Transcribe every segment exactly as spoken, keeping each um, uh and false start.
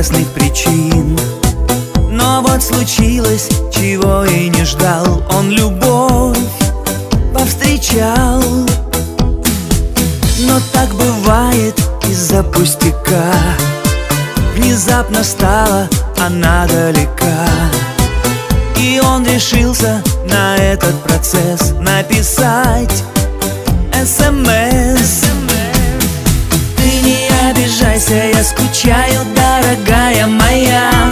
неясных причин. Но вот случилось, чего и не ждал. Он любовь повстречал. Но так бывает из-за пустяка. Внезапно стала она далека, и он решился на этот процесс написать эс эм эс. Ты не обижайся, я скучаю, дорогая моя.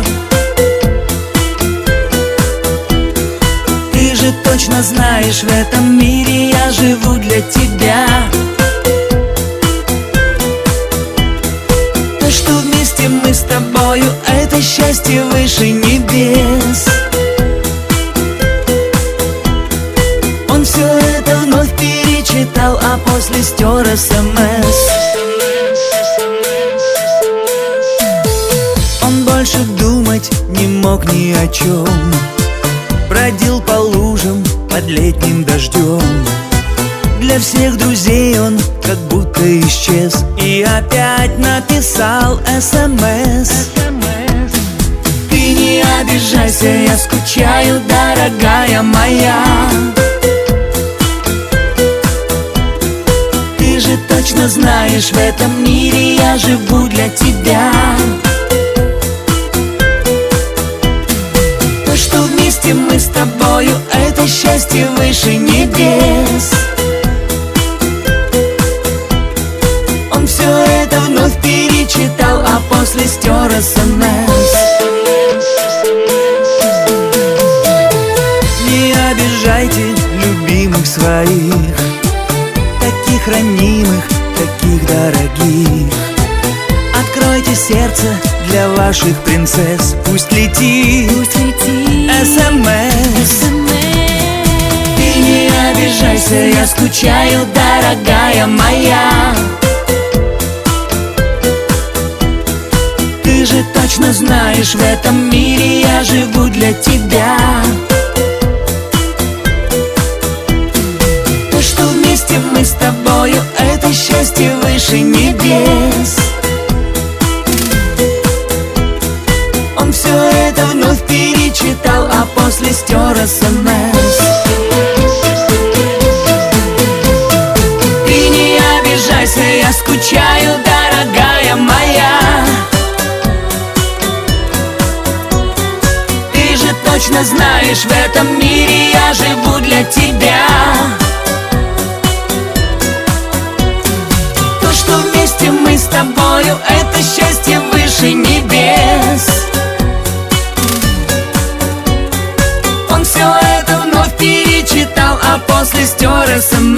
Ты же точно знаешь, в этом мире я живу для тебя. То, что вместе мы с тобою, это счастье выше небес. Он все это вновь перечитал, а после стер эс эм эс. Он больше думать не мог ни о чем. Бродил по лужам под летним дождем. Для всех друзей он как будто исчез, и опять написал эс эм эс. Ты не обижайся, я скучаю, дорогая моя. Ты же точно знаешь, в этом мире я живу для тебя. То, что вместе мы с тобою, это счастье выше небес. Он все это вновь перечитал, а после стер эс эм эс. Не обижайте любимых своих, таких ранимых, таких дорогих. Откройте сердце для ваших принцесс, пусть летит, пусть летит эс эм эс. Ты не обижайся, я скучаю, дорогая моя. Ты же точно знаешь, в этом мире я живу для тебя. То, что вместе мы с тобою, это счастье выше небес. Он все это вновь перечитал, а после стер эс эм эс. Ты не обижайся, я скучаю, дорогая моя. Ты же точно знаешь, в этом мире я живу для тебя. То, что вместе мы с тобою, это счастье выше небес. Он все это вновь перечитал, а после стер эс эм эс.